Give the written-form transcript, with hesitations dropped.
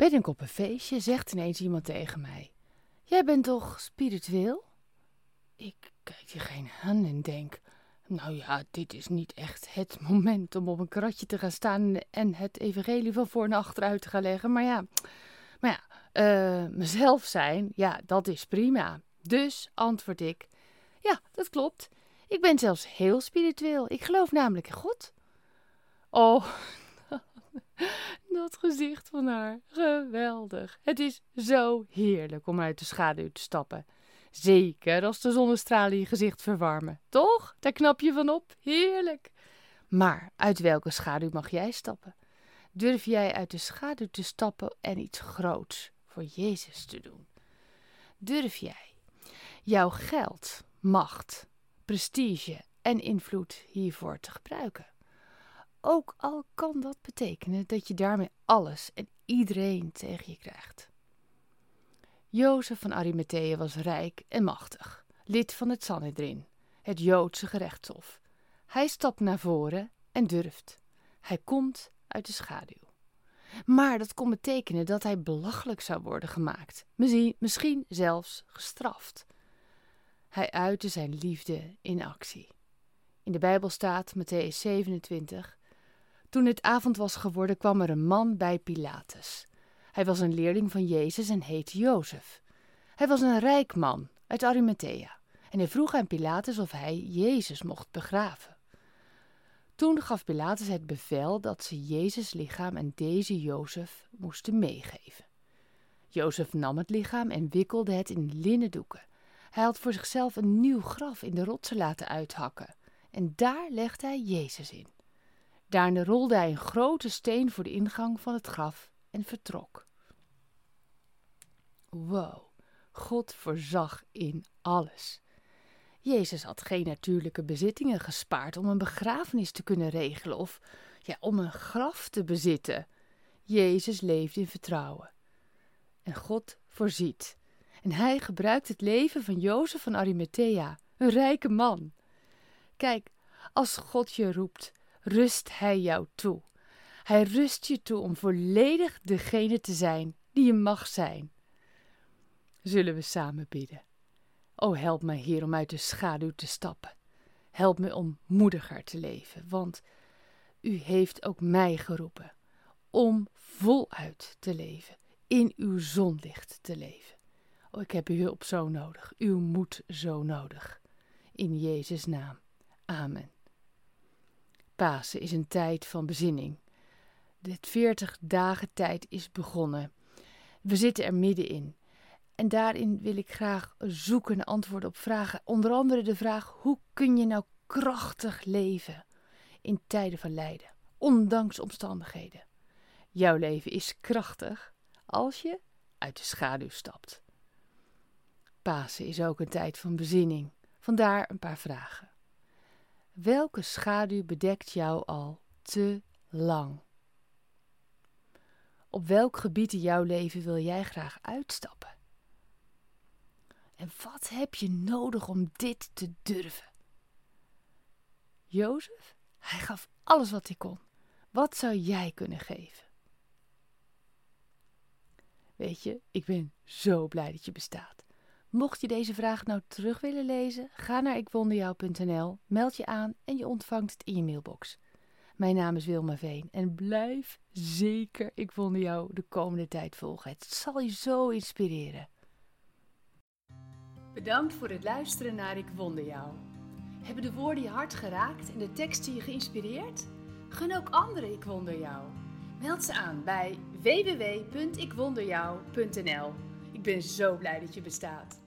Ben ik op een feestje, zegt ineens iemand tegen mij: jij bent toch spiritueel? Ik kijk diegene aan en denk: nou ja, dit is niet echt het moment om op een kratje te gaan staan en het evangelie van voor naar achteruit te gaan leggen. Maar ja, mezelf zijn, ja, dat is prima. Dus antwoord ik: ja, dat klopt. Ik ben zelfs heel spiritueel. Ik geloof namelijk in God. Oh, dat gezicht van haar. Geweldig. Het is zo heerlijk om uit de schaduw te stappen. Zeker als de zonnestralen je gezicht verwarmen. Toch? Daar knap je van op. Heerlijk. Maar uit welke schaduw mag jij stappen? Durf jij uit de schaduw te stappen en iets groots voor Jezus te doen? Durf jij jouw geld, macht, prestige en invloed hiervoor te gebruiken? Ook al kan dat betekenen dat je daarmee alles en iedereen tegen je krijgt. Jozef van Arimathea was rijk en machtig, lid van het Sanhedrin, het Joodse gerechtshof. Hij stapt naar voren en durft. Hij komt uit de schaduw. Maar dat kon betekenen dat hij belachelijk zou worden gemaakt, misschien zelfs gestraft. Hij uitte zijn liefde in actie. In de Bijbel staat, Mattheüs 27... Toen het avond was geworden, kwam er een man bij Pilatus. Hij was een leerling van Jezus en heette Jozef. Hij was een rijk man uit Arimathea en hij vroeg aan Pilatus of hij Jezus mocht begraven. Toen gaf Pilatus het bevel dat ze Jezus' lichaam en deze Jozef moesten meegeven. Jozef nam het lichaam en wikkelde het in linnen doeken. Hij had voor zichzelf een nieuw graf in de rotsen laten uithakken en daar legde hij Jezus in. Daarna rolde hij een grote steen voor de ingang van het graf en vertrok. Wow, God voorzag in alles. Jezus had geen natuurlijke bezittingen gespaard om een begrafenis te kunnen regelen of om een graf te bezitten. Jezus leefde in vertrouwen. En God voorziet. En hij gebruikt het leven van Jozef van Arimathea, een rijke man. Kijk, als God je roept, rust hij jou toe. Hij rust je toe om volledig degene te zijn die je mag zijn. Zullen we samen bidden? O, help mij, Heer, om uit de schaduw te stappen. Help me om moediger te leven, want u heeft ook mij geroepen om voluit te leven, in uw zonlicht te leven. O, ik heb uw hulp zo nodig, uw moed zo nodig. In Jezus' naam. Amen. Pasen is een tijd van bezinning. De 40 dagen tijd is begonnen. We zitten er middenin. En daarin wil ik graag zoeken naar antwoorden op vragen. Onder andere de vraag: hoe kun je nou krachtig leven in tijden van lijden, ondanks omstandigheden? Jouw leven is krachtig als je uit de schaduw stapt. Pasen is ook een tijd van bezinning. Vandaar een paar vragen. Welke schaduw bedekt jou al te lang? Op welk gebied in jouw leven wil jij graag uitstappen? En wat heb je nodig om dit te durven? Jozef, hij gaf alles wat hij kon. Wat zou jij kunnen geven? Weet je, ik ben zo blij dat je bestaat. Mocht je deze vraag nou terug willen lezen, ga naar ikwonderjou.nl, meld je aan en je ontvangt het in je mailbox. Mijn naam is Wilma Veen en blijf zeker Ik Wonder Jou de komende tijd volgen. Het zal je zo inspireren. Bedankt voor het luisteren naar Ik Wonder Jou. Hebben de woorden je hart geraakt en de teksten je geïnspireerd? Gun ook anderen Ik Wonder Jou. Meld ze aan bij www.ikwonderjou.nl. Ik ben zo blij dat je bestaat.